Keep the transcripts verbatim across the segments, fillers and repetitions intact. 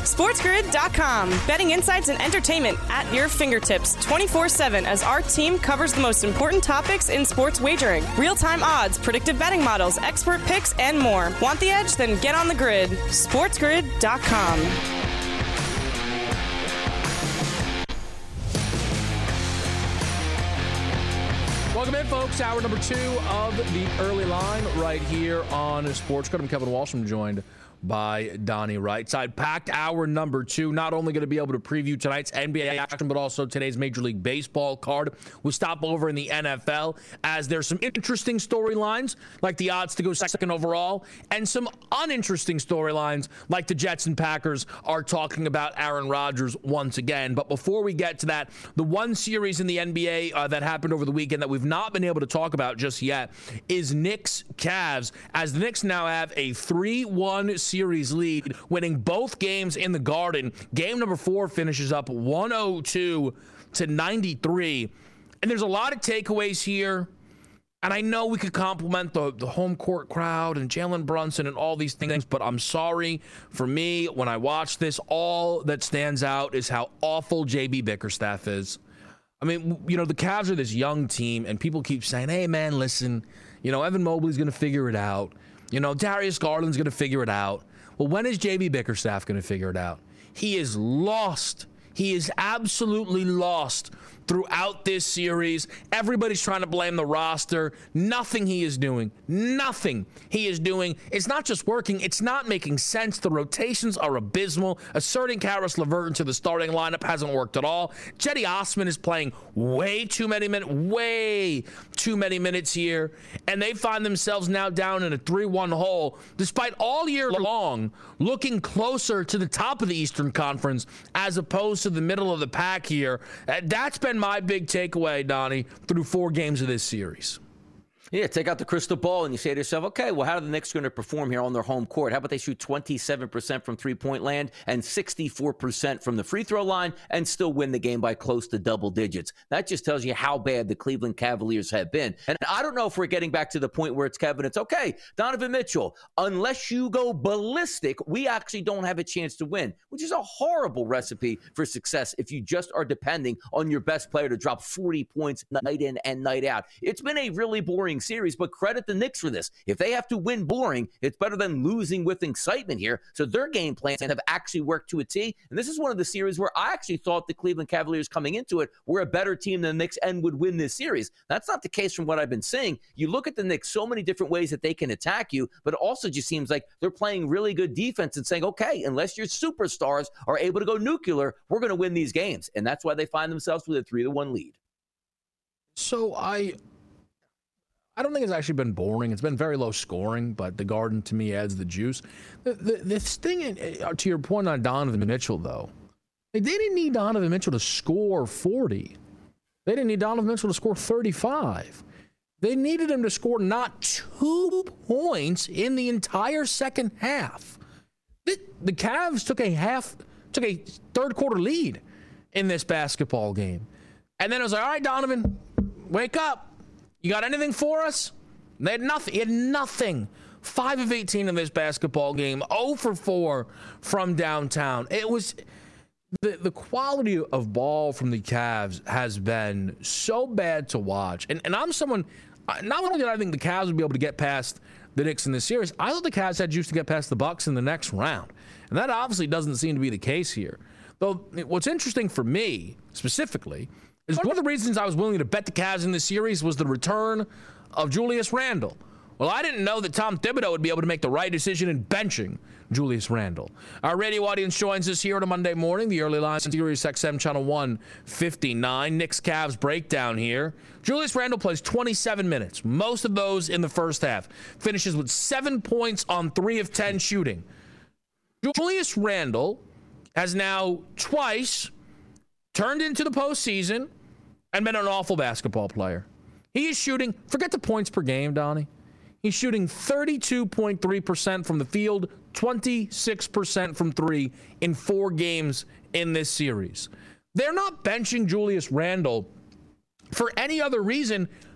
SportsGrid dot com. Betting insights and entertainment at your fingertips twenty-four seven as our team covers the most important topics in sports wagering. Real-time odds, predictive betting models, expert picks, and more. Want the edge? Then get on the grid. SportsGrid dot com. Welcome in, folks. Hour number two of the early line right here on Sports Grid. I'm Kevin Walsh. I'm joined by Donnie Rightside. Packed hour number two. Not only going to be able to preview tonight's N B A action, but also today's Major League Baseball card. We'll stop over in the N F L as there's some interesting storylines, like the odds to go second overall, and some uninteresting storylines, like the Jets and Packers are talking about Aaron Rodgers once again. But before we get to that, the one series in the N B A uh, that happened over the weekend that we've not been able to talk about just yet is Knicks-Cavs, as the Knicks now have a three one series lead, winning both games in the Garden. Game number four finishes up one oh two to ninety-three. And there's a lot of takeaways here. And I know we could compliment the, the home court crowd and Jalen Brunson and all these things, but I'm sorry. For me, when I watch this, all that stands out is how awful J B Bickerstaff is. I mean, you know, the Cavs are this young team, and people keep saying, hey, man, listen, you know, Evan Mobley's going to figure it out. You know, Darius Garland's going to figure it out. Well, when is J B Bickerstaff going to figure it out? He is lost. He is absolutely lost throughout this series. Everybody's trying to blame the roster. Nothing he is doing, nothing he is doing. It's not just working. It's not making sense. The rotations are abysmal. Asserting Karis LeVert into the starting lineup hasn't worked at all. Cedi Osman is playing way too many minutes, way too many minutes here. And they find themselves now down in a three one hole, despite all year long looking closer to the top of the Eastern Conference as opposed to the middle of the pack here. That's been my big takeaway, Donnie, through four games of this series. Yeah, take out the crystal ball and you say to yourself, okay, well, how are the Knicks going to perform here on their home court? How about they shoot twenty-seven percent from three-point land and sixty-four percent from the free throw line and still win the game by close to double digits? That just tells you how bad the Cleveland Cavaliers have been. And I don't know if we're getting back to the point where it's, Kevin, it's okay, Donovan Mitchell, unless you go ballistic, we actually don't have a chance to win, which is a horrible recipe for success if you just are depending on your best player to drop forty points night in and night out. It's been a really boring series, but credit the Knicks for this. If they have to win boring, it's better than losing with excitement here. So their game plans have actually worked to a T. And this is one of the series where I actually thought the Cleveland Cavaliers coming into it were a better team than the Knicks and would win this series. That's not the case from what I've been seeing. You look at the Knicks, so many different ways that they can attack you, but it also just seems like they're playing really good defense and saying, okay, unless your superstars are able to go nuclear, we're going to win these games. And that's why they find themselves with a three to one lead. So I... I don't think it's actually been boring. It's been very low scoring, but the Garden, to me, adds the juice. The, the, this thing, uh, to your point on Donovan Mitchell, though, they didn't need Donovan Mitchell to score forty. They didn't need Donovan Mitchell to score thirty-five. They needed him to score not two points in the entire second half. The, the Cavs took a half, took a third quarter lead in this basketball game. And then it was like, all right, Donovan, wake up. You got anything for us? They had nothing. He had nothing. five of eighteen in this basketball game. zero for four from downtown. It was the the quality of ball from the Cavs has been so bad to watch. And and I'm someone, not only did I think the Cavs would be able to get past the Knicks in this series, I thought the Cavs had juice to get past the Bucks in the next round. And that obviously doesn't seem to be the case here. Though what's interesting for me specifically is one of the reasons I was willing to bet the Cavs in this series was the return of Julius Randle. Well, I didn't know that Tom Thibodeau would be able to make the right decision in benching Julius Randle. Our radio audience joins us here on a Monday morning, the early line, Sirius X M Channel one fifty-nine. Knicks Cavs breakdown here. Julius Randle plays twenty-seven minutes, most of those in the first half. Finishes with seven points on three of ten shooting. Julius Randle has now twice turned into the postseason and been an awful basketball player. He is shooting, forget the points per game, Donnie. He's shooting thirty-two point three percent from the field, twenty-six percent from three in four games in this series. They're not benching Julius Randle for any other reason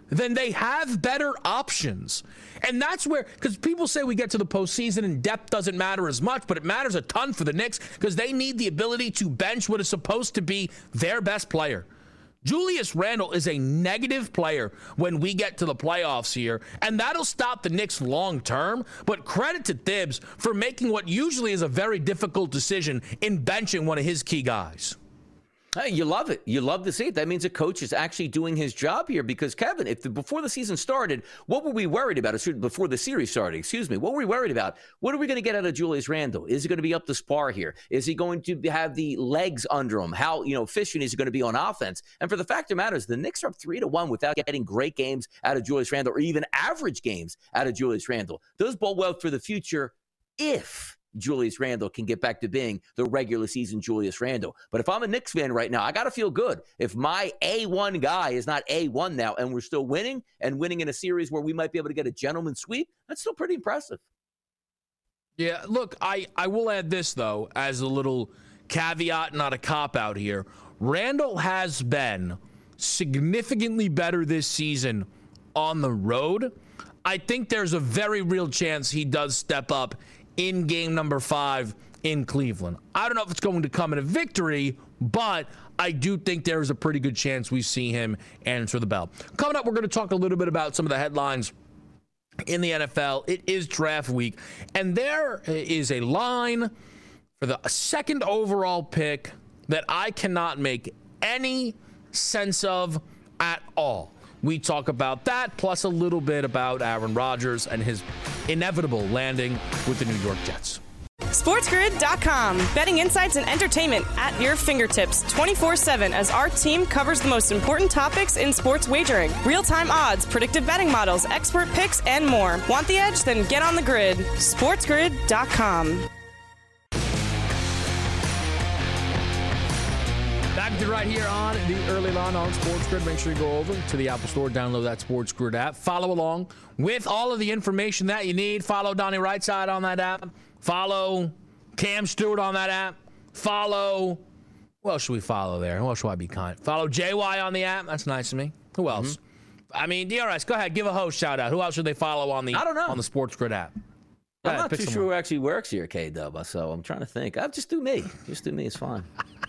then they have better options. And that's where, because people say we get to the postseason and depth doesn't matter as much, but it matters a ton for the Knicks because they need the ability to bench what is supposed to be their best player. Julius Randle is a negative player when we get to the playoffs here, and that'll stop the Knicks long term. But credit to Thibs for making what usually is a very difficult decision in benching one of his key guys. Hey, you love it. You love to see it. That means a coach is actually doing his job here because, Kevin, if the, before the season started, what were we worried about? Before the series started, excuse me, what were we worried about? What are we going to get out of Julius Randle? Is he going to be up to par here? Is he going to have the legs under him? How, you know, efficient is he going to be on offense? And for the fact of the matter is, the Knicks are up three to one without getting great games out of Julius Randle or even average games out of Julius Randle. Those bode well for the future if Julius Randle can get back to being the regular season Julius Randle. But if I'm a Knicks fan right now, I got to feel good. If my A one guy is not A one now and we're still winning and winning in a series where we might be able to get a gentleman's sweep, that's still pretty impressive. Yeah, look, I, I will add this, though, as a little caveat, not a cop-out here. Randle has been significantly better this season on the road. I think there's a very real chance he does step up in game number five in Cleveland. I don't know if it's going to come in a victory, but I do think there's a pretty good chance we see him answer the bell. Coming up, we're going to talk a little bit about some of the headlines in the N F L. It is draft week, and there is a line for the second overall pick that I cannot make any sense of at all. We talk about that, plus a little bit about Aaron Rodgers and his inevitable landing with the New York Jets. SportsGrid dot com. Betting insights and entertainment at your fingertips twenty-four seven as our team covers the most important topics in sports wagering. Real-time odds, predictive betting models, expert picks, and more. Want the edge? Then get on the grid. SportsGrid dot com. Back to right here on the Early Line on Sports Grid. Make sure you go over to the Apple Store, download that Sports Grid app. Follow along with all of the information that you need. Follow Donnie Rightside on that app. Follow Cam Stewart on that app. Follow, who else should we follow there? Who else should I be kind? Follow J Y on the app. That's nice of me. Who else? Mm-hmm. I mean, D R S, go ahead. Give a host shout out. Who else should they follow on the, I don't know. on the Sports Grid app? Go I'm ahead, not too someone. sure who actually works here, K-Dub, so I'm trying to think. I'll just do me. Just do me. It's fine.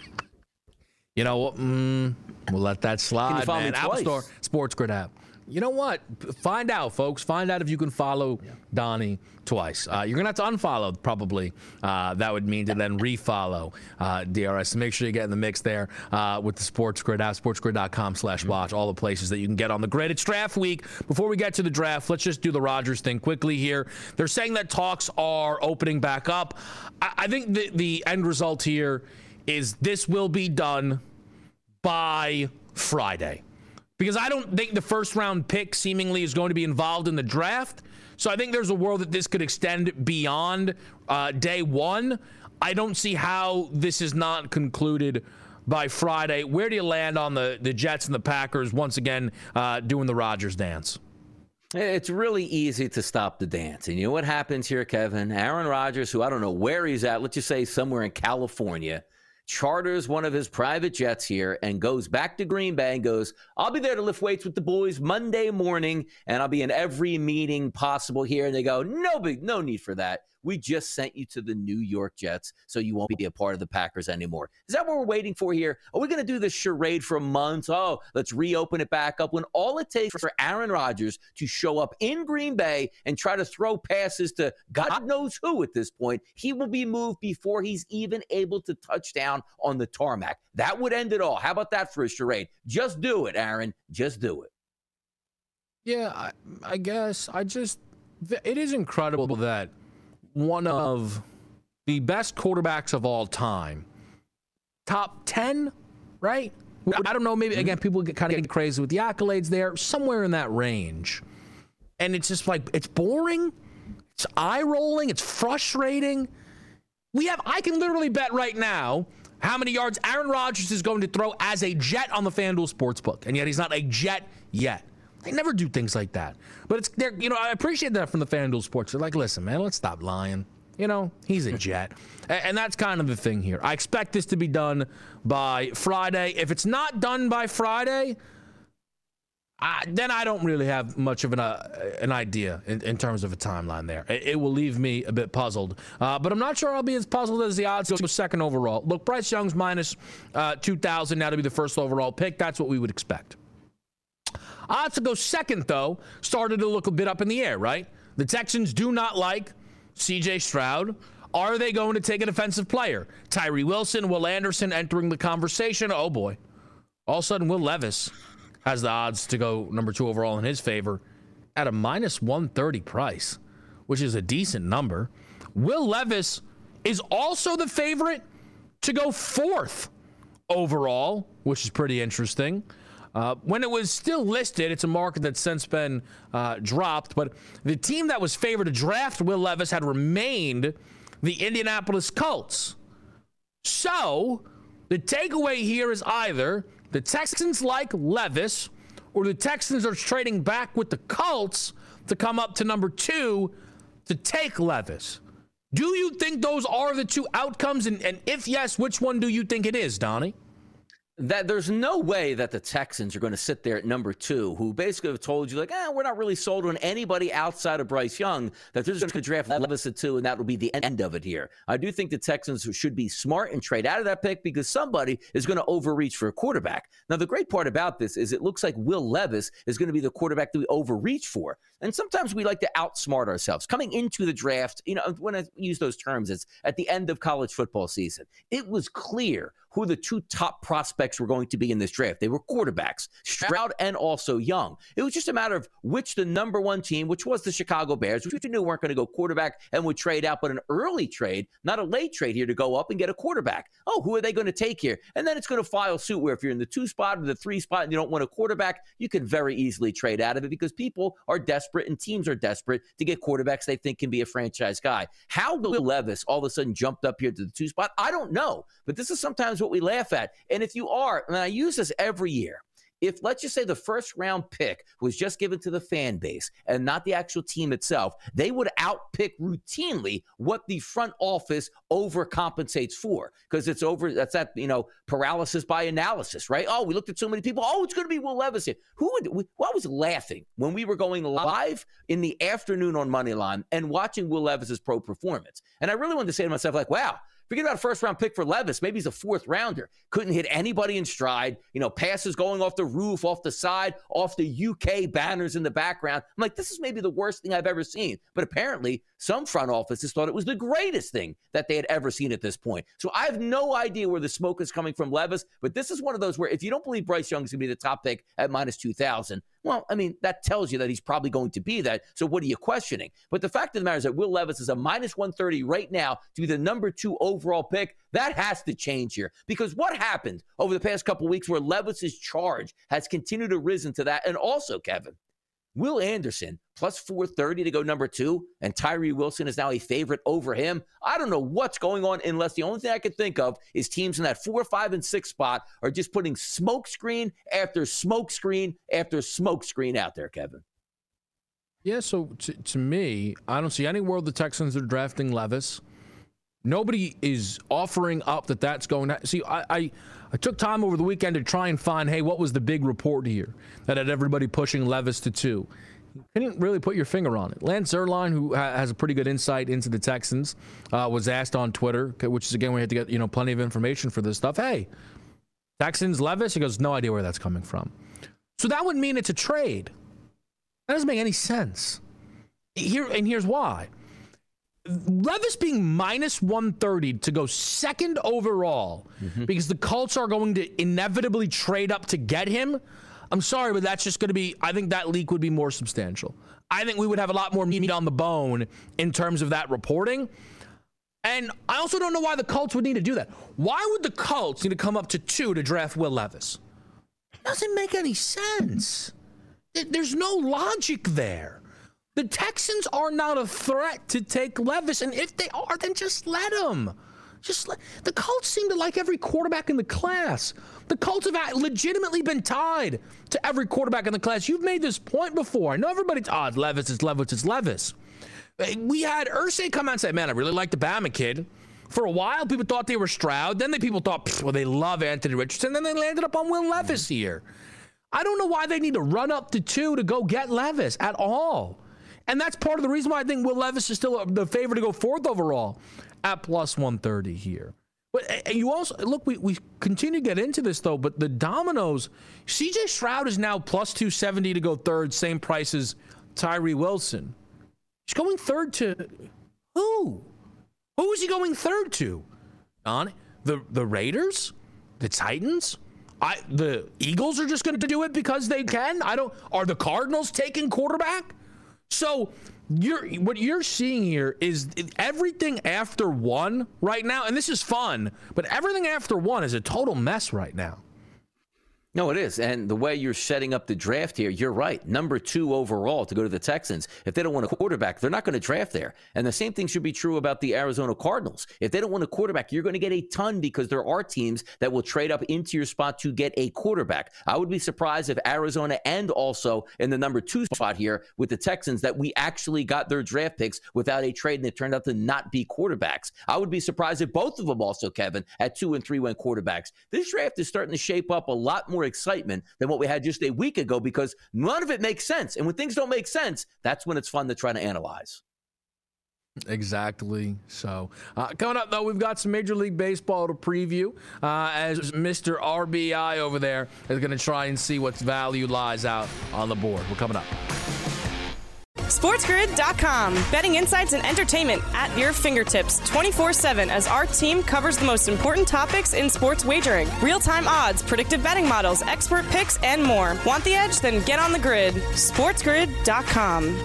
You know what? Mm, we'll let that slide, Can you follow man. me Apple twice? Store, Sports Grid app. You know what? Find out, folks. Find out if you can follow yeah. Donnie twice. Uh, you're going to have to unfollow, probably. Uh, that would mean to then refollow uh, D R S. So make sure you get in the mix there uh, with the Sports Grid app, sportsgrid.com slash watch, all the places that you can get on the grid. It's draft week. Before we get to the draft, let's just do the Rodgers thing quickly here. They're saying that talks are opening back up. I, I think the, the end result here is this will be done by Friday. Because I don't think the first round pick seemingly is going to be involved in the draft. So I think there's a world that this could extend beyond uh, day one. I don't see how this is not concluded by Friday. Where do you land on the, the Jets and the Packers once again uh, doing the Rodgers dance? It's really easy to stop the dance. And you know what happens here, Kevin? Aaron Rodgers, who I don't know where he's at, let's just say somewhere in California, charters one of his private jets here and goes back to Green Bay and goes, I'll be there to lift weights with the boys Monday morning, and I'll be in every meeting possible here. And they go, no big, no need for that. We just sent you to the New York Jets, so you won't be a part of the Packers anymore. Is that what we're waiting for here? Are we going to do this charade for months? Oh, let's reopen it back up, when all it takes for Aaron Rodgers to show up in Green Bay and try to throw passes to God knows who at this point, he will be moved before he's even able to touch down on the tarmac. That would end it all. How about that for a charade? Just do it, Aaron. Just do it. Yeah, I, I guess. I just, it is incredible that one of the best quarterbacks of all time, top ten, right? I don't know, maybe, again, people get kind of get crazy with the accolades there, somewhere in that range. And it's just like, it's boring, it's eye-rolling, it's frustrating. We have, I can literally bet right now how many yards Aaron Rodgers is going to throw as a Jet on the FanDuel Sportsbook, and yet he's not a Jet yet. They never do things like that. But it's, they're, you know, I appreciate that from the FanDuel Sports. They're like, listen, man, let's stop lying. You know, he's a Jet. and, and that's kind of the thing here. I expect this to be done by Friday. If it's not done by Friday, I, then I don't really have much of an uh, an idea in, in terms of a timeline there. It, it will leave me a bit puzzled. Uh, but I'm not sure I'll be as puzzled as the odds go second overall. Look, Bryce Young's minus uh, two thousand now to be the first overall pick. That's what we would expect. Odds to go second, though, started to look a bit up in the air, right? The Texans do not like C J Stroud. Are they going to take a defensive player? Tyree Wilson, Will Anderson entering the conversation. Oh, boy. All of a sudden, Will Levis has the odds to go number two overall in his favor at a minus one thirty price, which is a decent number. Will Levis is also the favorite to go fourth overall, which is pretty interesting. Uh, when it was still listed, it's a market that's since been uh, dropped, but the team that was favored to draft Will Levis had remained the Indianapolis Colts. So the takeaway here is either the Texans like Levis, or the Texans are trading back with the Colts to come up to number two to take Levis. Do you think those are the two outcomes? And, and if yes, which one do you think it is, Donnie? That there's no way that the Texans are going to sit there at number two, who basically have told you, like, eh, we're not really sold on anybody outside of Bryce Young, that they're just going to draft Levis at two, and that will be the end of it here. I do think the Texans should be smart and trade out of that pick because somebody is going to overreach for a quarterback. Now, the great part about this is it looks like Will Levis is going to be the quarterback that we overreach for. And sometimes we like to outsmart ourselves. Coming into the draft, you know, when I use those terms, it's at the end of college football season. It was clear who the two top prospects were going to be in this draft. They were quarterbacks, Stroud and also Young. It was just a matter of which the number one team, which was the Chicago Bears, which we knew weren't going to go quarterback and would trade out, but an early trade, not a late trade here to go up and get a quarterback. Oh, who are they going to take here? And then it's going to file suit where if you're in the two spot or the three spot and you don't want a quarterback, you can very easily trade out of it because people are desperate and teams are desperate to get quarterbacks they think can be a franchise guy. How Will Levis all of a sudden jumped up here to the two spot, I don't know. But this is sometimes what we laugh at. And if you are, and I use this every year, if let's just say the first round pick was just given to the fan base and not the actual team itself, they would outpick routinely what the front office overcompensates for because it's over. That's that, you know, paralysis by analysis, right? Oh, we looked at so many people. Oh, it's going to be Will Levis here. Who would, well, I was laughing when we were going live in the afternoon on Moneyline and watching Will Levis's pro performance. And I really wanted to say to myself, like, wow, forget about a first-round pick for Levis. Maybe he's a fourth-rounder. Couldn't hit anybody in stride. You know, passes going off the roof, off the side, off the U K banners in the background. I'm like, this is maybe the worst thing I've ever seen. But apparently, some front offices thought it was the greatest thing that they had ever seen at this point. So I have no idea where the smoke is coming from Levis, but this is one of those where if you don't believe Bryce Young is going to be the top pick at minus two thousand, well, I mean, that tells you that he's probably going to be that. So what are you questioning? But the fact of the matter is that Will Levis is a minus one thirty right now to be the number two overall pick. That has to change here because what happened over the past couple of weeks where Levis's charge has continued to risen to that. And also, Kevin, Will Anderson plus four thirty to go number two, and Tyree Wilson is now a favorite over him. I don't know what's going on unless the only thing I could think of is teams in that four, five, and six spot are just putting smoke screen after smoke screen after smoke screen out there, Kevin. Yeah, so to, to me, I don't see anywhere the Texans are drafting Levis. Nobody is offering up that that's going to – see, I, I I took time over the weekend to try and find, hey, what was the big report here that had everybody pushing Levis to two? Couldn't really put your finger on it. Lance Zierlein, who ha- has a pretty good insight into the Texans, uh, was asked on Twitter, which is, again, we had to get, you know, plenty of information for this stuff. Hey, Texans, Levis? He goes, no idea where that's coming from. So that would mean it's a trade. That doesn't make any sense. Here And here's why. Levis being minus one thirty to go second overall mm-hmm. because the Colts are going to inevitably trade up to get him. I'm sorry, but that's just going to be, I think that leak would be more substantial. I think we would have a lot more meat on the bone in terms of that reporting. And I also don't know why the Colts would need to do that. Why would the Colts need to come up to two to draft Will Levis? It doesn't make any sense. There's no logic there. The Texans are not a threat to take Levis, and if they are, then just let them. Just let, the Colts seem to like every quarterback in the class. The Colts have legitimately been tied to every quarterback in the class. You've made this point before. I know everybody's, oh, it's Levis, it's Levis, it's Levis. We had Irsay come out and say, man, I really like the Bama kid. For a while, people thought they were Stroud. Then the people thought, well, they love Anthony Richardson. Then they landed up on Will Levis here. I don't know why they need to run up to two to go get Levis at all. And that's part of the reason why I think Will Levis is still the favorite to go fourth overall at plus one thirty here. But you also, look, we, we continue to get into this, though, but the dominoes, C J Stroud is now plus two seventy to go third, same price as Tyree Wilson. He's going third to who? Who is he going third to? On the, the Raiders? The Titans? I the Eagles are just going to do it because they can? I don't. Are the Cardinals taking quarterback? So you're what you're seeing here is everything after one right now, and this is fun, but everything after one is a total mess right now. No, it is. And the way you're setting up the draft here, you're right. Number two overall to go to the Texans. If they don't want a quarterback, they're not going to draft there. And the same thing should be true about the Arizona Cardinals. If they don't want a quarterback, you're going to get a ton because there are teams that will trade up into your spot to get a quarterback. I would be surprised if Arizona and also in the number two spot here with the Texans that we actually got their draft picks without a trade and it turned out to not be quarterbacks. I would be surprised if both of them also, Kevin, at two and three went quarterbacks. This draft is starting to shape up a lot more excitement than what we had just a week ago because none of it makes sense. And when things don't make sense, that's when it's fun to try to analyze. Exactly. So uh, coming up, though, we've got some Major League Baseball to preview uh, as Mister R B I over there is going to try and see what value lies out on the board. We're coming up. SportsGrid dot com. Betting insights and entertainment at your fingertips twenty-four seven as our team covers the most important topics in sports wagering. Real-time odds, predictive betting models, expert picks, and more. Want the edge? Then get on the grid. SportsGrid dot com.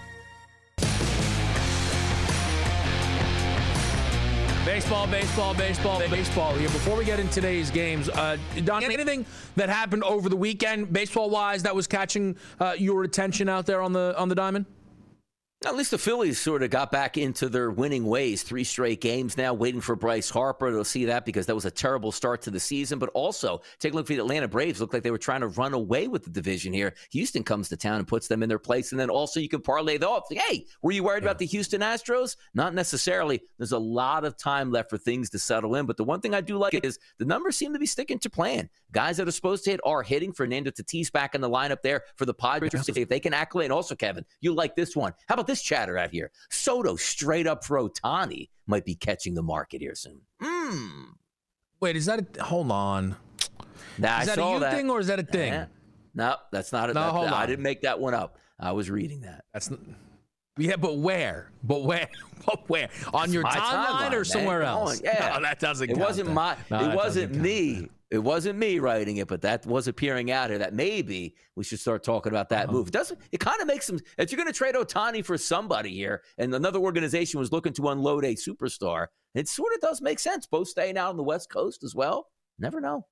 Baseball, baseball, baseball, baseball here. Before we get into today's games, uh, Don, anything that happened over the weekend, baseball-wise, that was catching uh, your attention out there on the on the diamond? At least the Phillies sort of got back into their winning ways. Three straight games now, waiting for Bryce Harper. They'll see that because that was a terrible start to the season. But also, take a look at the Atlanta Braves. Looked like they were trying to run away with the division here. Houston comes to town and puts them in their place. And then also you can parlay that off. Hey, were you worried yeah. about the Houston Astros? Not necessarily. There's a lot of time left for things to settle in. But the one thing I do like is the numbers seem to be sticking to plan. Guys that are supposed to hit are hitting. Fernando Tatis back in the lineup there for the Padres. If they can accolade. And also, Kevin, you like this one. How about this chatter out here? Soto straight up for Ohtani might be catching the market here soon. Mm. Wait, is that a, hold on. Nah, is I that saw a you that. thing or is that a thing? Eh, no, that's not a no, that, hold that, on. I didn't make that one up. I was reading that. That's not, yeah, but where? But where? But where? On That's your my timeline or man. somewhere else? Yeah. No, that doesn't It count. wasn't then. my No, it wasn't me. Count. It wasn't me writing it, but that was appearing out here that maybe we should start talking about that oh. move. It doesn't it kind of makes some if you're going to trade Ohtani for somebody here and another organization was looking to unload a superstar, it sort of does make sense. Both staying out on the West Coast as well. Never know.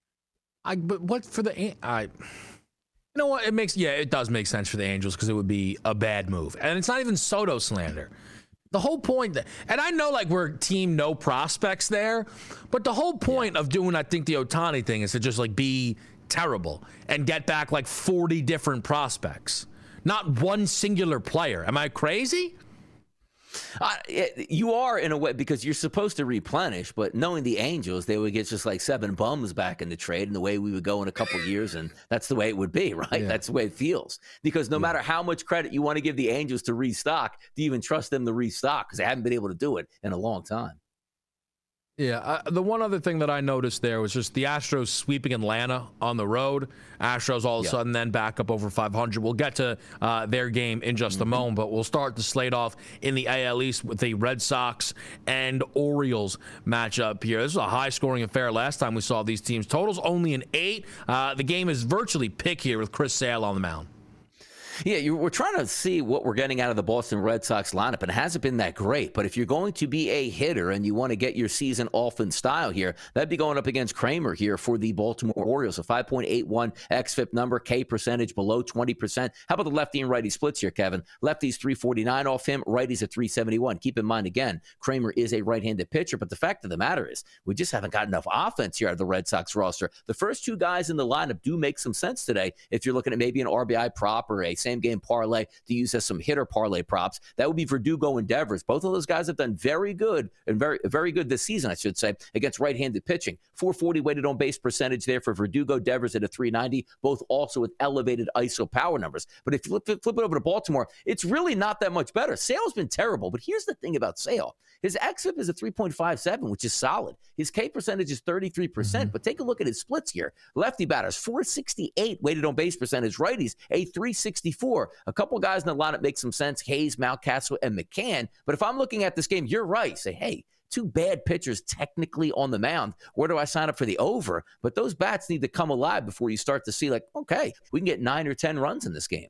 I but what for the I you know what? It makes yeah, it does make sense for the Angels because it would be a bad move. And it's not even Soto slander. The whole point, that, and I know like we're team no prospects there, but the whole point yeah. of doing, I think, the Ohtani thing is to just like be terrible and get back like forty different prospects, not one singular player. Am I crazy? Uh, you are in a way because you're supposed to replenish, but knowing the Angels, they would get just like seven bums back in the trade and the way we would go in a couple of years. And that's the way it would be, right? Yeah. That's the way it feels because no yeah. matter how much credit you want to give the Angels to restock, do you even trust them to restock? Because they haven't been able to do it in a long time. Yeah, uh, the one other thing that I noticed there was just the Astros sweeping Atlanta on the road. Astros all of a yeah. sudden then back up over five hundred. We'll get to uh, their game in just mm-hmm. a moment, but we'll start the slate off in the A L East with the Red Sox and Orioles matchup here. This was a high-scoring affair last time we saw these teams. Total's only an eight. Uh, the game is virtually pick here with Chris Sale on the mound. Yeah, you, we're trying to see what we're getting out of the Boston Red Sox lineup, and it hasn't been that great. But if you're going to be a hitter and you want to get your season off in style here, that'd be going up against Kramer here for the Baltimore Orioles. A five point eight one X F I P number, K percentage below twenty percent. How about the lefty and righty splits here, Kevin? Lefty's three forty-nine off him, righty's at three seventy-one. Keep in mind, again, Kramer is a right-handed pitcher, but the fact of the matter is we just haven't got enough offense here out of the Red Sox roster. The first two guys in the lineup do make some sense today if you're looking at maybe an R B I prop or a same game parlay to use as some hitter parlay props. That would be Verdugo and Devers. Both of those guys have done very good and very, very good this season, I should say, against right-handed pitching. four forty weighted on base percentage there for Verdugo, Devers at a three ninety, both also with elevated I S O power numbers. But if you flip, flip it over to Baltimore, it's really not that much better. Sale's been terrible, but here's the thing about Sale. His X F I P is a three point five seven, which is solid. His K percentage is thirty-three percent, mm-hmm. but take a look at his splits here. Lefty batters, four sixty-eight weighted on base percentage. Righties, a three sixty-four. A couple guys in the lineup make some sense, Hayes, Mountcastle, and McCann. But if I'm looking at this game, you're right. Say, hey, two bad pitchers technically on the mound. Where do I sign up for the over? But those bats need to come alive before you start to see, like, okay, we can get nine or ten runs in this game.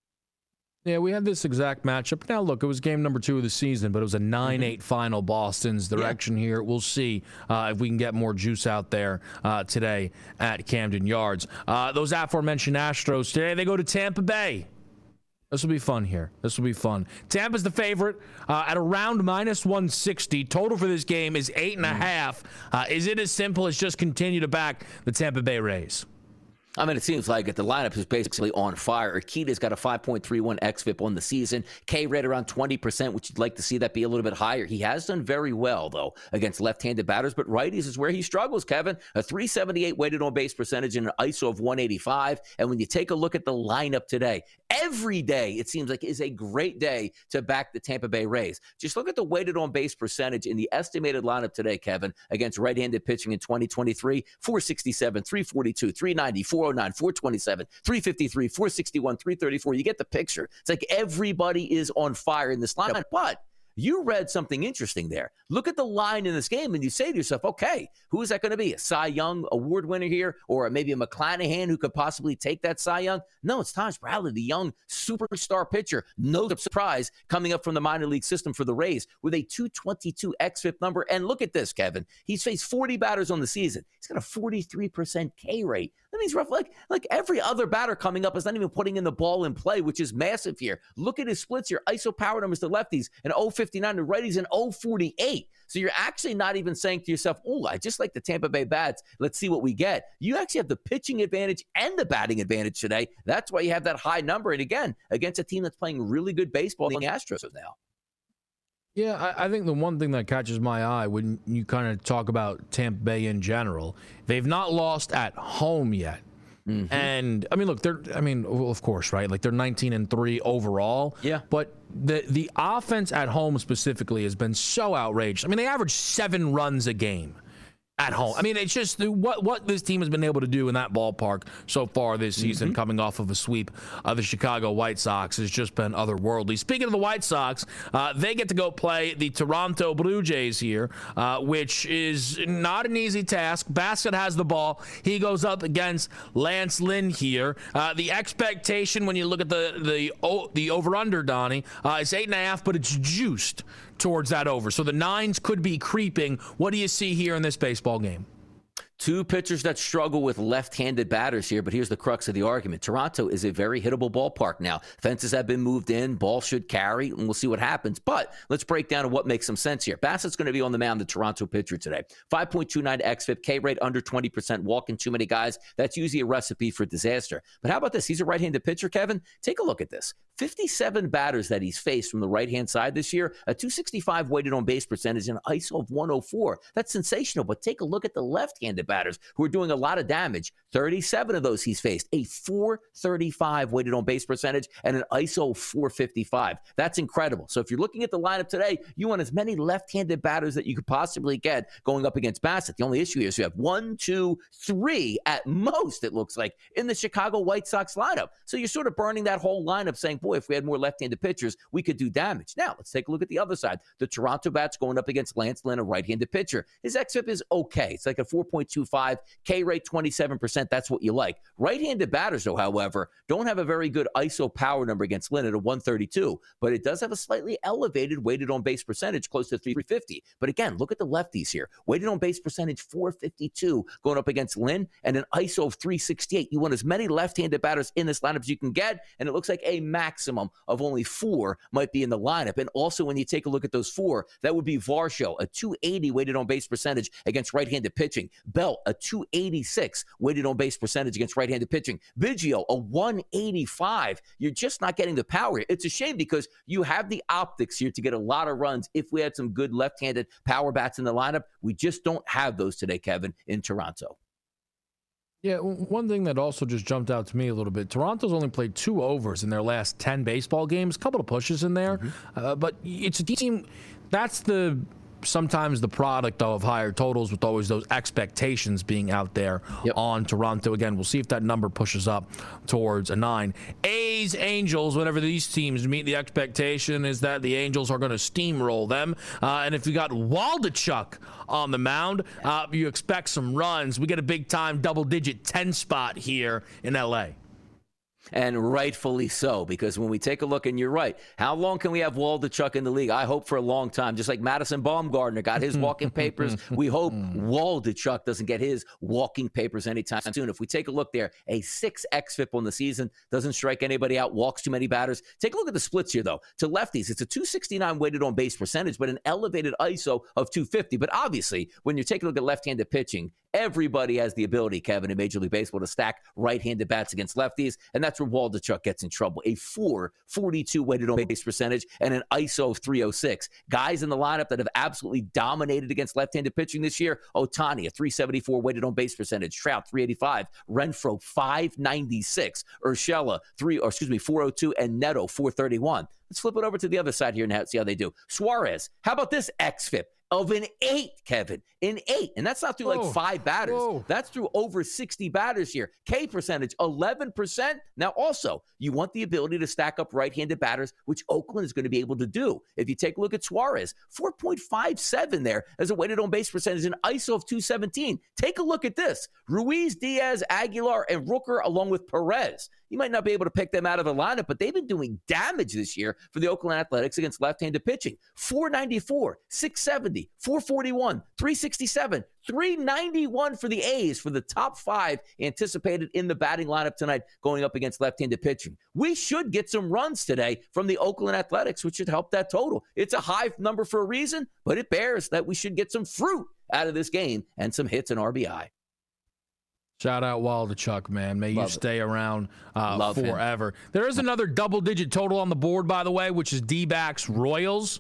Yeah, we had this exact matchup. Now, look, it was game number two of the season, but it was a nine eight mm-hmm. final. Boston's direction yeah. here. We'll see uh, if we can get more juice out there uh, today at Camden Yards. Uh, those aforementioned Astros today, they go to Tampa Bay. This will be fun here. This will be fun. Tampa's the favorite uh, at around minus one sixty. Total for this game is eight and a half. Uh, is it as simple as just continue to back the Tampa Bay Rays? I mean, it seems like it. The lineup is basically on fire. Urquidy's got a five point three one X F I P on the season. K rate around twenty percent, which you'd like to see that be a little bit higher. He has done very well, though, against left-handed batters, but righties is where he struggles, Kevin. A three seventy-eight weighted on base percentage and an I S O of one eighty-five. And when you take a look at the lineup today, every day, it seems like, is a great day to back the Tampa Bay Rays. Just look at the weighted on base percentage in the estimated lineup today, Kevin, against right-handed pitching in twenty twenty-three. four sixty-seven, three forty-two, three ninety, four oh nine, four twenty-seven, three fifty-three, four sixty-one, three thirty-four. You get the picture. It's like everybody is on fire in this lineup. But you read something interesting there. Look at the line in this game, and you say to yourself, okay, who is that going to be? A Cy Young award winner here, or maybe a McClanahan who could possibly take that Cy Young? No, it's Taj Bradley, the young superstar pitcher. No surprise, coming up from the minor league system for the Rays with a two twenty-two X F I P number. And look at this, Kevin. He's faced forty batters on the season. He's got a forty-three percent K rate. That means rough. Like, like every other batter coming up is not even putting in the ball in play, which is massive here. Look at his splits here. I S O power numbers to lefties, an oh fifty-nine to righties, an oh forty-eight. So you're actually not even saying to yourself, oh, I just like the Tampa Bay bats. Let's see what we get. You actually have the pitching advantage and the batting advantage today. That's why you have that high number. And again, against a team that's playing really good baseball, the Astros now. Yeah, I, I think the one thing that catches my eye when you kind of talk about Tampa Bay in general, they've not lost at home yet. Mm-hmm. And I mean, look, they're, I mean, well, of course, right? Like they're nineteen and three overall. Yeah. But the the offense at home specifically has been so outrageous. I mean, they average seven runs a game at home. I mean, it's just what what this team has been able to do in that ballpark so far this season, mm-hmm. coming off of a sweep of the Chicago White Sox, has just been otherworldly. Speaking of the White Sox, uh, they get to go play the Toronto Blue Jays here, uh, which is not an easy task. Bassett has the ball. He goes up against Lance Lynn here. Uh, the expectation when you look at the the oh, the over-under, Donnie, uh, it's eight and a half, but it's juiced towards that over. So the nines could be creeping. What do you see here in this baseball game? Two pitchers that struggle with left-handed batters here, but here's the crux of the argument. Toronto is a very hittable ballpark now. Fences have been moved in. Ball should carry, and we'll see what happens. But let's break down what makes some sense here. Bassett's going to be on the mound, the Toronto pitcher today. five point two nine X F I P, K rate under twenty percent, walking too many guys. That's usually a recipe for disaster. But how about this? He's a right-handed pitcher, Kevin. Take a look at this. fifty-seven batters that he's faced from the right-hand side this year, a two sixty-five weighted on base percentage, and an I S O of one oh four. That's sensational, but take a look at the left-handed batters who are doing a lot of damage. thirty-seven of those he's faced, a four thirty-five weighted on base percentage, and an I S O of four fifty-five. That's incredible. So if you're looking at the lineup today, you want as many left-handed batters that you could possibly get going up against Bassett. The only issue here is you have one, two, three at most, it looks like, in the Chicago White Sox lineup. So you're sort of burning that whole lineup saying, boy, if we had more left-handed pitchers, we could do damage. Now, let's take a look at the other side. The Toronto bats going up against Lance Lynn, a right-handed pitcher. His X F I P is okay. It's like a four point two five, K rate twenty-seven percent. That's what you like. Right-handed batters, though, however, don't have a very good I S O power number against Lynn at a one thirty-two, but it does have a slightly elevated weighted on base percentage, close to three fifty. But again, look at the lefties here. Weighted on base percentage, four fifty-two going up against Lynn, and an I S O of three sixty-eight. You want as many left-handed batters in this lineup as you can get, and it looks like a max maximum of only four might be in the lineup. And also, when you take a look at those four, that would be Varsho, a two eighty weighted on base percentage against right-handed pitching. Belt, a two eighty-six weighted on base percentage against right-handed pitching. Biggio, a one eighty-five. You're just not getting the power. It's a shame because you have the optics here to get a lot of runs if we had some good left-handed power bats in the lineup. We just don't have those today, Kevin, in Toronto. Yeah, one thing that also just jumped out to me a little bit, Toronto's only played two overs in their last ten baseball games, a couple of pushes in there, mm-hmm. uh, but it's a team, that's the sometimes the product of higher totals with always those expectations being out there yep. on Toronto. Again, we'll see if that number pushes up towards a nine. A's, Angels, whenever these teams meet, the expectation is that the Angels are going to steamroll them. Uh, and if you got Waldichuk on the mound, uh, you expect some runs. We get a big-time double-digit ten spot here in L A. And rightfully so, because when we take a look, and you're right, how long can we have Waldichuk in the league? I hope for a long time. Just like Madison Bumgarner got his walking papers, we hope Waldichuk doesn't get his walking papers anytime soon. If we take a look there, a six X F I P on the season, doesn't strike anybody out, walks too many batters. Take a look at the splits here, though. To lefties, it's a two sixty-nine weighted on base percentage, but an elevated I S O of two fifty. But obviously, when you're taking a look at left-handed pitching, everybody has the ability, Kevin, in Major League Baseball to stack right-handed bats against lefties, and that's where Waldichuk gets in trouble. A four forty-two weighted on base percentage and an I S O of three oh six. Guys in the lineup that have absolutely dominated against left-handed pitching this year: Ohtani, a three seventy-four weighted on base percentage; Trout, three eighty-five; Renfroe, five ninety-six; Urshela, three, or excuse me, four oh two; and Neto, four thirty-one. Let's flip it over to the other side here and see how they do. Suarez, how about this X F I P? Of an eight, Kevin, an eight. And that's not through like Whoa. five batters. Whoa. That's through over sixty batters here. K percentage, eleven percent. Now, also, you want the ability to stack up right-handed batters, which Oakland is going to be able to do. If you take a look at Suarez, four point five seven there as a weighted on base percentage, an I S O of two seventeen. Take a look at this. Ruiz, Diaz, Aguilar, and Rooker, along with Perez. You might not be able to pick them out of the lineup, but they've been doing damage this year for the Oakland Athletics against left-handed pitching. four ninety-four, six seventy, four forty-one, three sixty-seven, three ninety-one for the A's for the top five anticipated in the batting lineup tonight going up against left-handed pitching. We should get some runs today from the Oakland Athletics, which should help that total. It's a high number for a reason, but it bears that we should get some fruit out of this game and some hits and R B I. Shout out Waldichuk, man. May Love you stay it. around uh, forever. Him. There is another double-digit total on the board, by the way, which is D-backs Royals.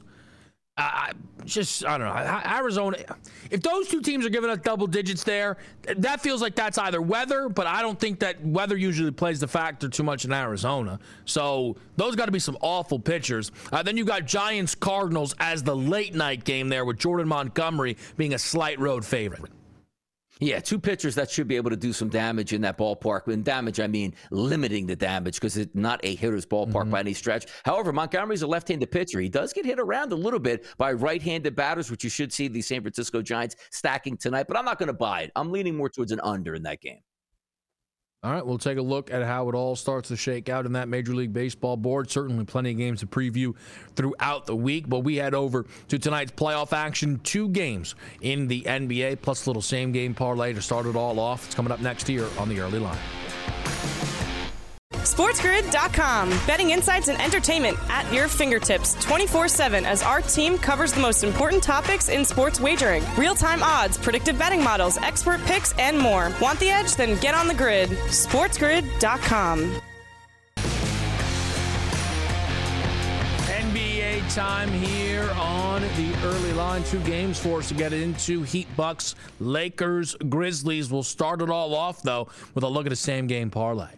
I uh, just, I don't know. Arizona, if those two teams are giving us double digits there, that feels like that's either weather, but I don't think that weather usually plays the factor too much in Arizona. So those got to be some awful pitchers. Uh, then you got Giants Cardinals as the late night game there with Jordan Montgomery being a slight road favorite. Yeah, two pitchers that should be able to do some damage in that ballpark. And damage, I mean limiting the damage because it's not a hitter's ballpark mm-hmm. by any stretch. However, Montgomery's a left-handed pitcher. He does get hit around a little bit by right-handed batters, which you should see the San Francisco Giants stacking tonight. But I'm not going to buy it. I'm leaning more towards an under in that game. All right, we'll take a look at how it all starts to shake out in that Major League Baseball board. Certainly plenty of games to preview throughout the week, but we head over to tonight's playoff action. Two games in the N B A, plus a little same-game parlay to start it all off. It's coming up next here on the Early Line. SportsGrid dot com. Betting insights and entertainment at your fingertips twenty-four seven as our team covers the most important topics in sports wagering. Real-time odds, predictive betting models, expert picks, and more. Want the edge? Then get on the grid. SportsGrid dot com. N B A time here on the Early Line. Two games for us to get into. Heat, Bucks, Lakers, Grizzlies. We'll start it all off, though, with a look at a same-game parlay.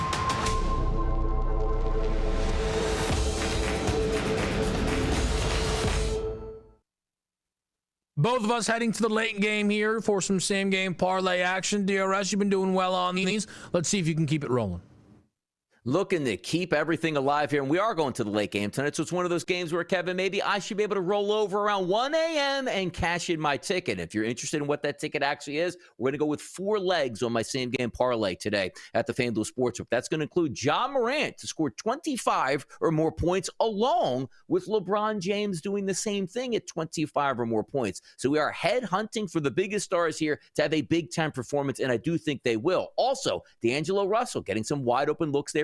Both of us heading to the late game here for some same-game parlay action. D R S, you've been doing well on these. Let's see if you can keep it rolling. Looking to keep everything alive here, and we are going to the late game tonight, so it's one of those games where, Kevin, maybe I should be able to roll over around one a.m. and cash in my ticket. If you're interested in what that ticket actually is, we're going to go with four legs on my same-game parlay today at the FanDuel Sportsbook. That's going to include Ja Morant to score twenty-five or more points, along with LeBron James doing the same thing at twenty-five or more points. So we are head-hunting for the biggest stars here to have a big-time performance, and I do think they will. Also, D'Angelo Russell getting some wide-open looks there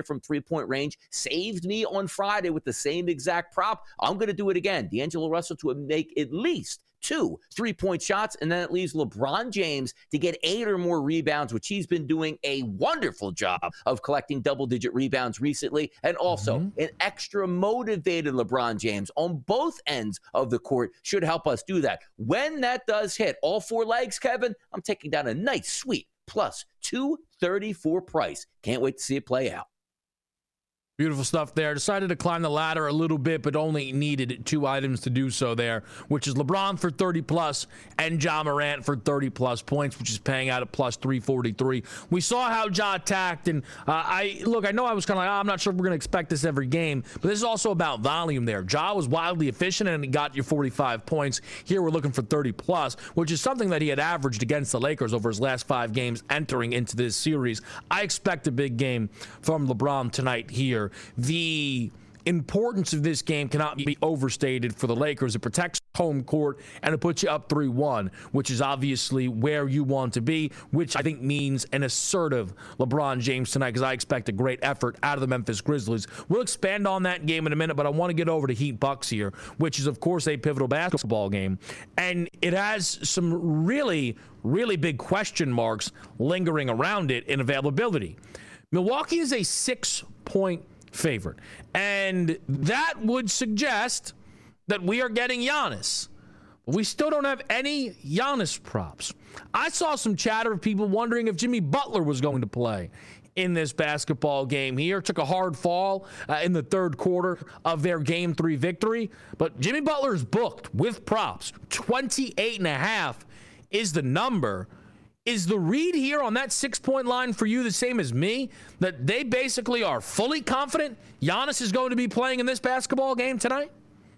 percent from three-point range. Saved me on Friday with the same exact prop. I'm going to do it again. D'Angelo Russell to make at least two three-point shots, and then it leaves LeBron James to get eight or more rebounds, which he's been doing a wonderful job of collecting double-digit rebounds recently, and also mm-hmm. an extra motivated LeBron James on both ends of the court should help us do that. When that does hit all four legs, Kevin, I'm taking down a nice, sweet plus two thirty-four price. Can't wait to see it play out. Beautiful stuff there. Decided to climb the ladder a little bit, but only needed two items to do so there, which is LeBron for thirty plus and Ja Morant for thirty plus points, which is paying out at plus three forty-three. We saw how Ja attacked, and uh, I look, I know I was kind of like, oh, I'm not sure if we're going to expect this every game, but this is also about volume there. Ja was wildly efficient, and he got you forty-five points. Here we're looking for thirty plus, which is something that he had averaged against the Lakers over his last five games entering into this series. I expect a big game from LeBron tonight here. The importance of this game cannot be overstated for the Lakers. It protects home court, and it puts you up three one, which is obviously where you want to be, which I think means an assertive LeBron James tonight, because I expect a great effort out of the Memphis Grizzlies. We'll expand on that game in a minute, but I want to get over to Heat Bucks here, which is, of course, a pivotal basketball game. And it has some really, really big question marks lingering around it in availability. Milwaukee is a six-point favorite, and that would suggest that we are getting Giannis. But we still don't have any Giannis props. I saw some chatter of people wondering if Jimmy Butler was going to play in this basketball game here. Took a hard fall uh, in the third quarter of their game three victory, but Jimmy Butler's booked with props. twenty-eight and a half is the number. Is the read here on that six-point line for you the same as me, that they basically are fully confident Giannis is going to be playing in this basketball game tonight?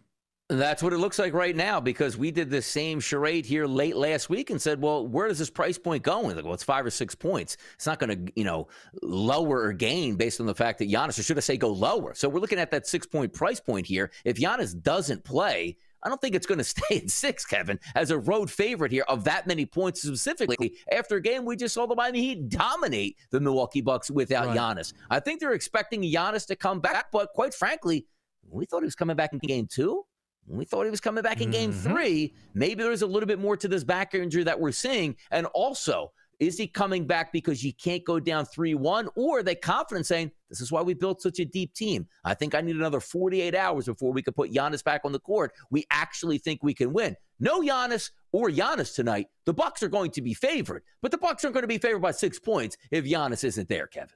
That's what it looks like right now, because we did the same charade here late last week and said, well, where does this price point go? And like, well, it's five or six points. It's not going to, you know, lower or gain based on the fact that Giannis, or should I say go lower? So we're looking at that six-point price point here. If Giannis doesn't play, I don't think it's going to stay at six, Kevin, as a road favorite here of that many points specifically. After a game, we just saw the Miami Heat dominate the Milwaukee Bucks without right. Giannis. I think they're expecting Giannis to come back, but quite frankly, we thought he was coming back in game two. We thought he was coming back in game mm-hmm. three. Maybe there's a little bit more to this back injury that we're seeing. And also, is he coming back because you can't go down three one, or are they confident saying, this is why we built such a deep team? I think I need another forty-eight hours before we can put Giannis back on the court. We actually think we can win. No Giannis or Giannis tonight. The Bucks are going to be favored, but the Bucks aren't going to be favored by six points if Giannis isn't there, Kevin.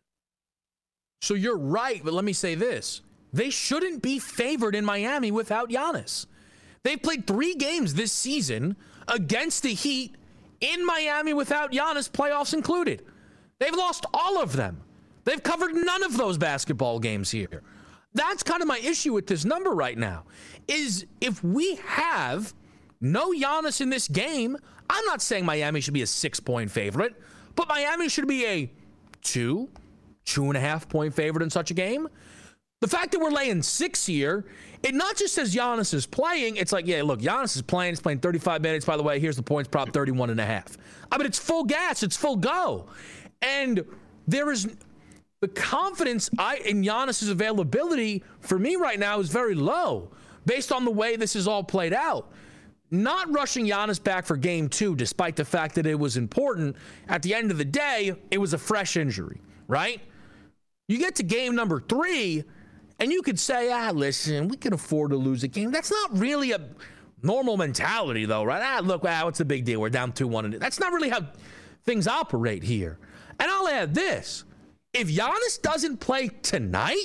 So you're right, but let me say this. They shouldn't be favored in Miami without Giannis. They've played three games this season against the Heat in Miami without Giannis, playoffs included. They've lost all of them. They've covered none of those basketball games here. That's kind of my issue with this number right now, is if we have no Giannis in this game, I'm not saying Miami should be a six-point favorite, but Miami should be a two, two-and-a-half-point favorite in such a game. The fact that we're laying six here, it not just says Giannis is playing, it's like, yeah, look, Giannis is playing, he's playing thirty-five minutes. By the way, here's the points prop, thirty-one and a half. I mean, it's full gas, it's full go. And there is the confidence I in Giannis's availability for me right now is very low based on the way this is all played out. Not rushing Giannis back for game two, despite the fact that it was important. At the end of the day, it was a fresh injury, right? You get to game number three, and you could say, ah, listen, we can afford to lose a game. That's not really a normal mentality, though, right? Ah, look, ah, what's the big deal? We're down two one. That's not really how things operate here. And I'll add this. If Giannis doesn't play tonight,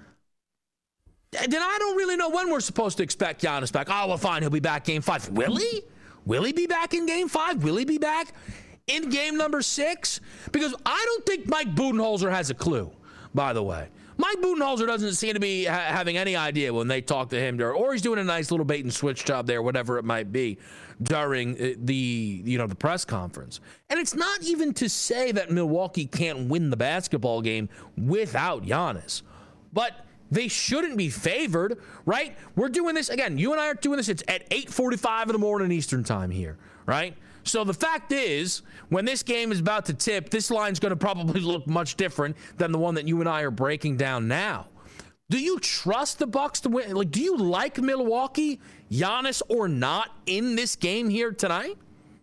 then I don't really know when we're supposed to expect Giannis back. Oh, well, fine, he'll be back game five. Will he? Will he be back in game five? Will he be back in game number six? Because I don't think Mike Budenholzer has a clue, by the way. Mike Budenholzer doesn't seem to be ha- having any idea when they talk to him, or he's doing a nice little bait and switch job there, whatever it might be, during the you know the press conference. And it's not even to say that Milwaukee can't win the basketball game without Giannis, but they shouldn't be favored, right? We're doing this again. You and I are doing this. It's at eight forty-five in the morning Eastern time here, right? So the fact is, when this game is about to tip, this line's going to probably look much different than the one that you and I are breaking down now. Do you trust the Bucks to win? Like, do you like Milwaukee, Giannis or not, in this game here tonight?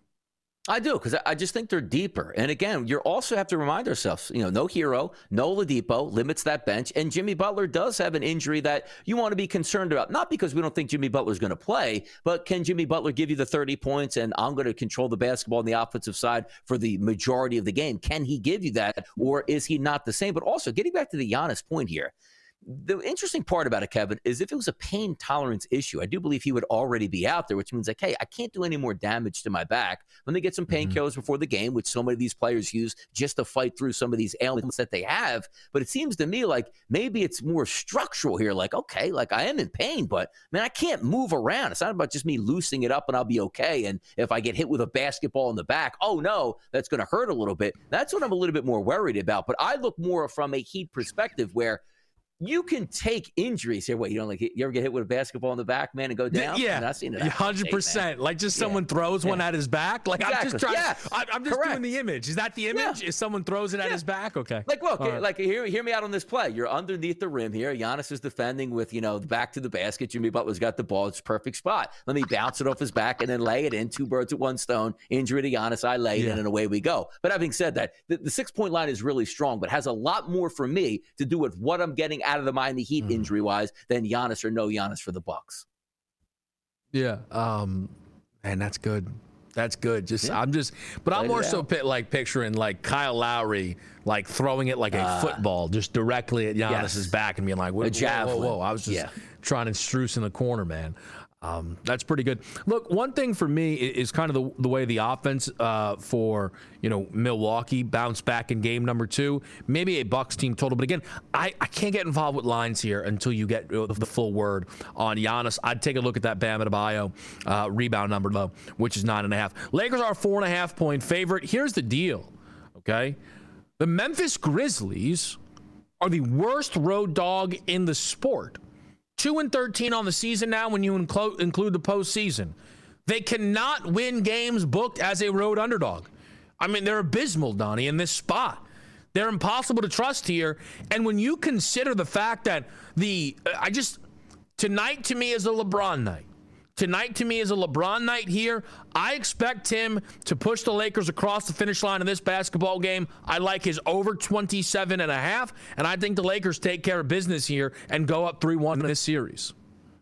I do, because I just think they're deeper. And again, you also have to remind ourselves, you know, no Hero, no Oladipo, limits that bench. And Jimmy Butler does have an injury that you want to be concerned about. Not because we don't think Jimmy Butler's going to play, but can Jimmy Butler give you the thirty points and I'm going to control the basketball on the offensive side for the majority of the game? Can he give you that, or is he not the same? But also, getting back to the Giannis point here, the interesting part about it, Kevin, is if it was a pain tolerance issue, I do believe he would already be out there, which means like, hey, I can't do any more damage to my back. Let me get some painkillers mm-hmm. before the game, which so many of these players use just to fight through some of these ailments that they have. But it seems to me like maybe it's more structural here. Like, okay, like I am in pain, but man, I can't move around. It's not about just me loosening it up and I'll be okay. And if I get hit with a basketball in the back, oh no, that's going to hurt a little bit. That's what I'm a little bit more worried about. But I look more from a Heat perspective where you can take injuries here. What, you don't like, you ever get hit with a basketball in the back, man, and go down? Yeah, I've seen it. one hundred percent. Like just someone yeah. throws yeah. one at his back. Like exactly. I'm just trying. Yeah. I, I'm just Correct. doing the image. Is that the image? Yeah. If someone throws it yeah. at his back? Okay. Like, look, right. like hear, hear me out on this play. You're underneath the rim here. Giannis is defending with, you know, the back to the basket. Jimmy Butler's got the ball. It's a perfect spot. Let me bounce it off his back and then lay it in. Two birds with one stone. Injury to Giannis. I lay it yeah. in and away we go. But having said that, the, the six-point line is really strong, but has a lot more for me to do with what I'm getting out of the Miami Heat mm. injury-wise than Giannis or no Giannis for the Bucks. Yeah, um, man, that's good. That's good. Just yeah. I'm just, but I'm more so pi- like picturing like Kyle Lowry like throwing it like a uh, football just directly at Giannis's yes. back and being like, whoa, whoa, whoa, whoa. I was just yeah. trying to Strus in the corner, man. Um, that's pretty good. Look, one thing for me is kind of the, the way the offense uh, for, you know, Milwaukee bounced back in game number two. Maybe a Bucks team total. But again, I, I can't get involved with lines here until you get the, the full word on Giannis. I'd take a look at that Bam Adebayo uh, rebound number, though, which is nine and a half. Lakers are a four and a half point favorite. Here's the deal, okay? The Memphis Grizzlies are the worst road dog in the sport. two and thirteen on the season now when you include, include the postseason. They cannot win games booked as a road underdog. I mean, they're abysmal, Donnie, in this spot. They're impossible to trust here. And when you consider the fact that the, I just, tonight to me is a LeBron night. Tonight to me is a LeBron night here. I expect him to push the Lakers across the finish line in this basketball game. I like his over twenty-seven and a half, and I think the Lakers take care of business here and go up three one in this series.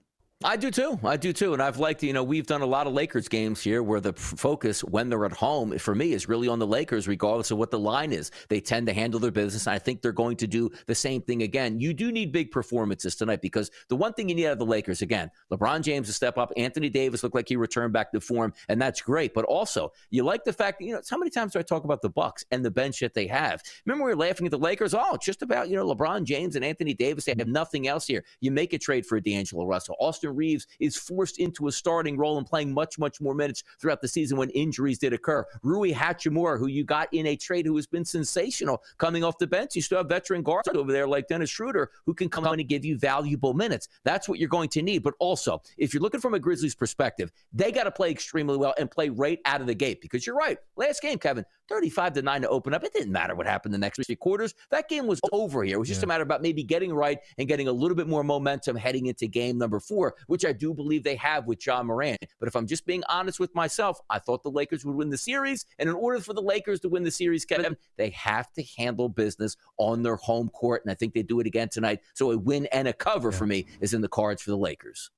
I do too. I do too. And I've liked, you know, we've done a lot of Lakers games here where the focus when they're at home, for me, is really on the Lakers, regardless of what the line is. They tend to handle their business. And I think they're going to do the same thing again. You do need big performances tonight because the one thing you need out of the Lakers, again, LeBron James to step up. Anthony Davis looked like he returned back to form, and that's great. But also, you like the fact that, you know, how many times do I talk about the Bucks and the bench that they have? Remember we were laughing at the Lakers? Oh, it's just about, you know, LeBron James and Anthony Davis. They have nothing else here. You make a trade for D'Angelo Russell. Austin Reeves is forced into a starting role and playing much, much more minutes throughout the season when injuries did occur. Rui Hachimura, who you got in a trade who has been sensational coming off the bench. You still have veteran guards over there like Dennis Schroeder who can come out and give you valuable minutes. That's what you're going to need. But also, if you're looking from a Grizzlies perspective, they got to play extremely well and play right out of the gate because you're right. Last game, Kevin, thirty-five to nine to open up. It didn't matter what happened the next three quarters. That game was over here. It was just yeah. a matter about maybe getting right and getting a little bit more momentum heading into game number four, which I do believe they have with Ja Morant. But if I'm just being honest with myself, I thought the Lakers would win the series. And in order for the Lakers to win the series, Kevin, they have to handle business on their home court. And I think they do it again tonight. So a win and a cover yeah. for me is in the cards for the Lakers.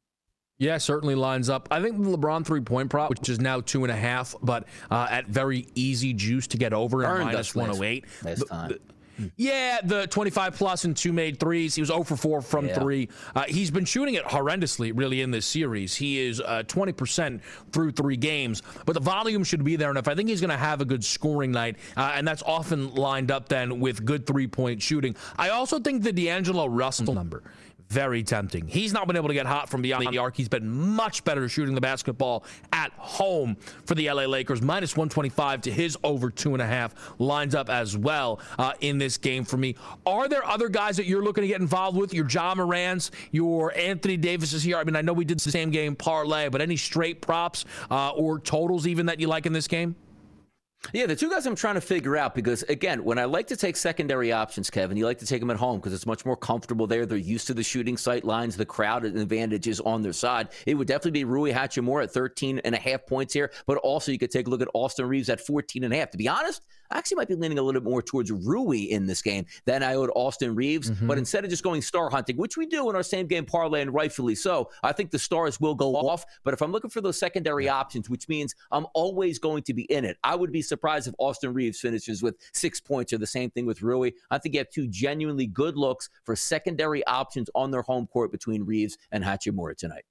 Yeah, certainly lines up. I think the LeBron three-point prop, which is now two and a half, but uh, at very easy juice to get over at minus one oh eight. Last time. The, Yeah, the twenty-five plus and two made threes. He was zero for four from yeah. three. Uh, he's been shooting it horrendously, really, in this series. He is uh, twenty percent through three games, but the volume should be there enough. I think he's going to have a good scoring night, uh, and that's often lined up then with good three-point shooting. I also think the D'Angelo Russell number, very tempting. He's not been able to get hot from beyond the arc. He's been much better shooting the basketball at home for the L A Lakers. minus one twenty-five to his over two and a half lines up as well uh, in this game for me. Are there other guys that you're looking to get involved with? Your Ja Morants, your Anthony Davis is here. I mean, I know we did the same game parlay, but any straight props uh, or totals even that you like in this game? Yeah, the two guys I'm trying to figure out because, again, when I like to take secondary options, Kevin, you like to take them at home because it's much more comfortable there. They're used to the shooting sight lines, the crowd advantage is on their side. It would definitely be Rui Hachimura at thirteen and a half points here, but also you could take a look at Austin Reeves at fourteen and a half. To be honest, I actually might be leaning a little bit more towards Rui in this game than I would Austin Reeves. Mm-hmm. But instead of just going star hunting, which we do in our same game parlay, and rightfully so, I think the stars will go off. But if I'm looking for those secondary options, which means I'm always going to be in it, I would be surprised if Austin Reeves finishes with six points or the same thing with Rui. I think you have two genuinely good looks for secondary options on their home court between Reeves and Hachimura tonight.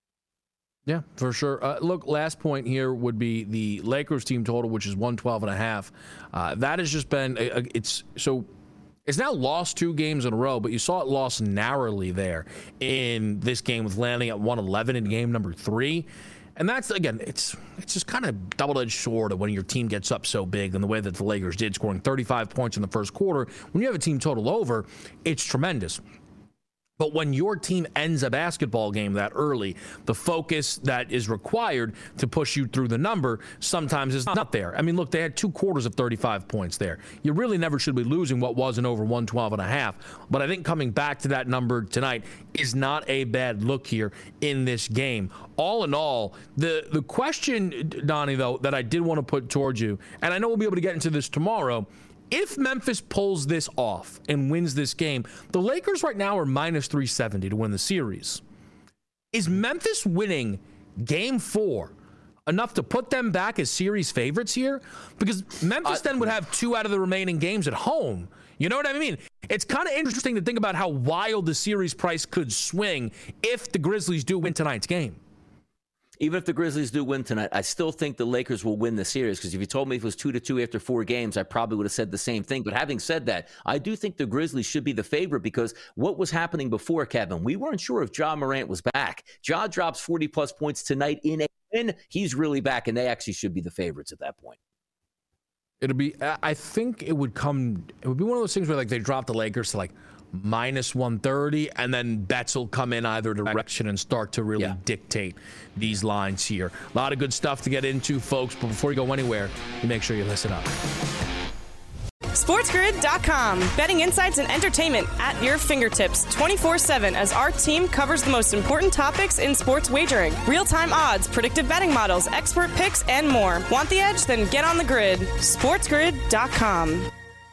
Yeah, for sure. Uh, look, last point here would be the Lakers team total, which is one twelve and a half. Uh, that has just been, uh, it's so it's now lost two games in a row, but you saw it lost narrowly there in this game with landing at one eleven in game number three. And that's, again, it's it's just kind of double-edged sword of when your team gets up so big in the way that the Lakers did, scoring thirty-five points in the first quarter. When you have a team total over, it's tremendous. But when your team ends a basketball game that early, the focus that is required to push you through the number sometimes is not there. I mean, look, they had two quarters of thirty-five points there. You really never should be losing what was an over one twelve and a half. But I think coming back to that number tonight is not a bad look here in this game. All in all, the, the question, Donnie, though, that I did want to put towards you, and I know we'll be able to get into this tomorrow, if Memphis pulls this off and wins this game, the Lakers right now are minus three seventy to win the series. Is Memphis winning game four enough to put them back as series favorites here? Because Memphis uh, then would have two out of the remaining games at home. You know what I mean? It's kind of interesting to think about how wild the series price could swing if the Grizzlies do win tonight's game. Even if the Grizzlies do win tonight, I still think the Lakers will win the series because if you told me it was two to two after four games, I probably would have said the same thing. But having said that, I do think the Grizzlies should be the favorite because what was happening before, Kevin, we weren't sure if Ja Morant was back. Ja drops forty-plus points tonight in a win. He's really back, and they actually should be the favorites at that point. It'll be, I think it would come, it would be one of those things where like they drop the Lakers to like minus one thirty, and then bets will come in either direction and start to really yeah. dictate these lines here. A lot of good stuff to get into, folks, but before you go anywhere, you make sure you listen up. SportsGrid dot com. Betting insights and entertainment at your fingertips twenty-four seven as our team covers the most important topics in sports wagering. Real-time odds, predictive betting models, expert picks, and more. Want the edge? Then get on the grid. SportsGrid dot com.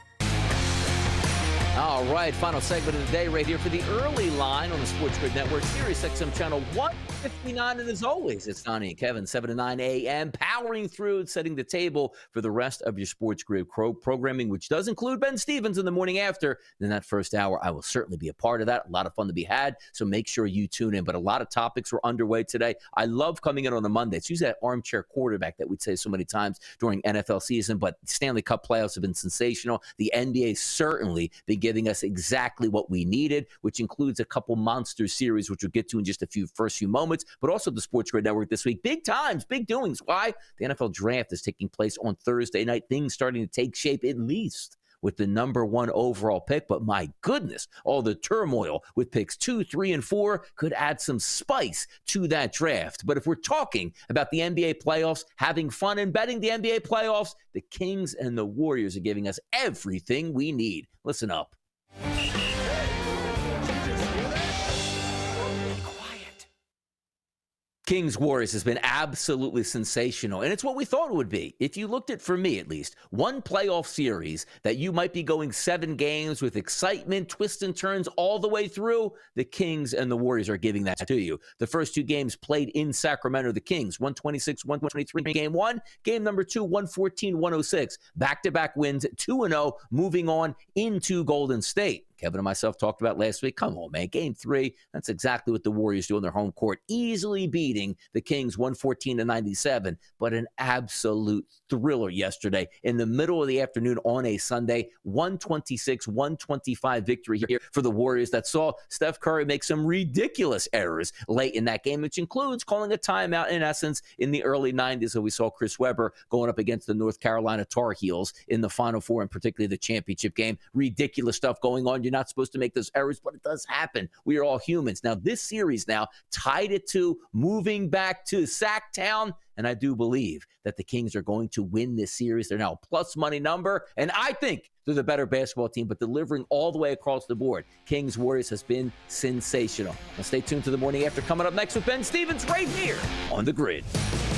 All right, final segment of the day right here for the early line on the Sports Grid Network, Sirius X M channel one fifty-nine. And as always, it's Donnie and Kevin, seven to nine a.m., powering through and setting the table for the rest of your Sports Grid pro- programming, which does include Ben Stevens in the morning after. In that first hour, I will certainly be a part of that. A lot of fun to be had, so make sure you tune in. But a lot of topics were underway today. I love coming in on a Monday. It's usually that armchair quarterback that we'd say so many times during N F L season, but Stanley Cup playoffs have been sensational. The N B A certainly been giving us exactly what we needed, which includes a couple monster series, which we'll get to in just a few first few moments, but also the Sports Grid Network this week. Big times, big doings. Why? The N F L draft is taking place on Thursday night. Things starting to take shape, at least with the number one overall pick. But my goodness, all the turmoil with picks two, three, and four could add some spice to that draft. But if we're talking about the N B A playoffs, having fun and betting the N B A playoffs, the Kings and the Warriors are giving us everything we need. Listen up. Kings Warriors has been absolutely sensational, and it's what we thought it would be. If you looked at, for me at least, one playoff series that you might be going seven games with excitement, twists and turns all the way through, the Kings and the Warriors are giving that to you. The first two games played in Sacramento, the Kings, one twenty-six one twenty-three game one. Game number two, one fourteen one oh six. Back-to-back wins, two and oh, moving on into Golden State. Kevin and myself talked about last week. Come on, man. Game three, that's exactly what the Warriors do on their home court, easily beating the Kings one fourteen to ninety-seven, but an absolute thriller yesterday in the middle of the afternoon on a Sunday, one twenty-six one twenty-five victory here for the Warriors that saw Steph Curry make some ridiculous errors late in that game, which includes calling a timeout in essence in the early nineties. So we saw Chris Webber going up against the North Carolina Tar Heels in the Final Four and particularly the championship game. Ridiculous stuff going on. You're not supposed to make those errors, but it does happen. We are all humans. Now, this series now tied it to moving back to Sacktown, and I do believe that the Kings are going to win this series. They're now a plus money number, and I think they're the better basketball team, but delivering all the way across the board. Kings Warriors has been sensational. Now stay tuned to the morning after coming up next with Ben Stevens right here on The Grid.